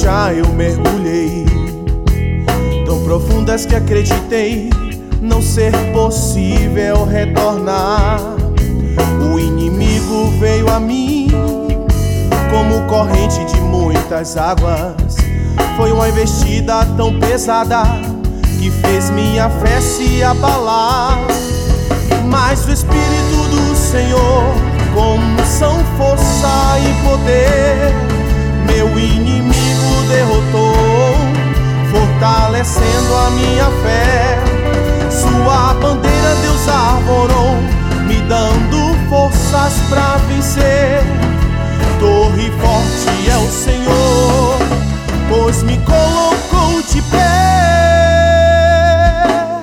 planejar eu mergulhei, tão profundas que acreditei não ser possível retornar. O inimigo veio a mim como corrente de muitas águas. Foi uma investida tão pesada que fez minha fé se abalar. Mas o Espírito do Senhor, com unção, força e poder, meu inimigo derrotou, fortalecendo a minha fé. Sua bandeira Deus arvorou, me dando forças pra vencer. Torre forte é o Senhor, pois me colocou de pé.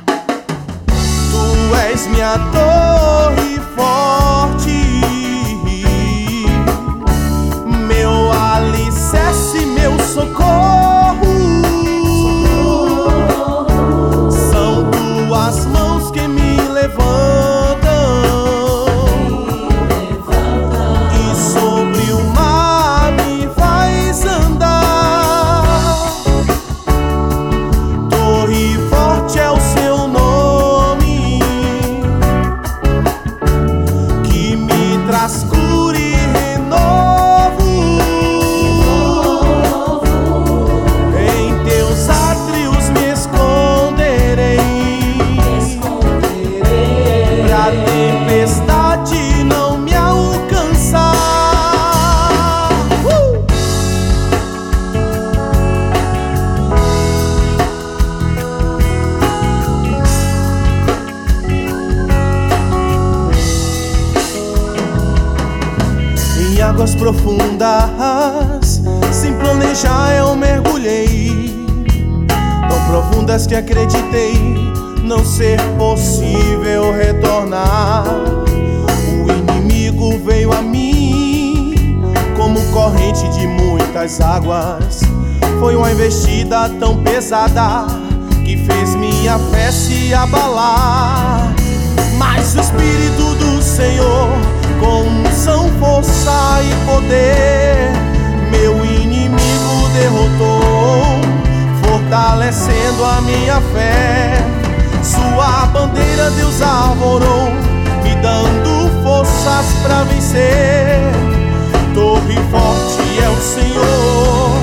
Tu és minha torre forte, meu alicerce, meu socorro. São tuas mãos que me levantam, e sobre o mar me faz andar. Torre forte é o seu nome, que me traz cura e renovo. Em teus átrios me esconderei, pra tempestade não me alcançar. Em águas profundas, sem planejar eu mergulhei, tão profundas que acreditei não ser possível retornar. O inimigo veio a mim como corrente de muitas águas. Foi uma investida tão pesada que fez minha fé se abalar. Mas o Espírito do Senhor, com unção, força e poder, meu inimigo derrotou, fortalecendo a minha fé. Sua bandeira Deus arvorou, me dando forças pra vencer. Torre forte é o Senhor,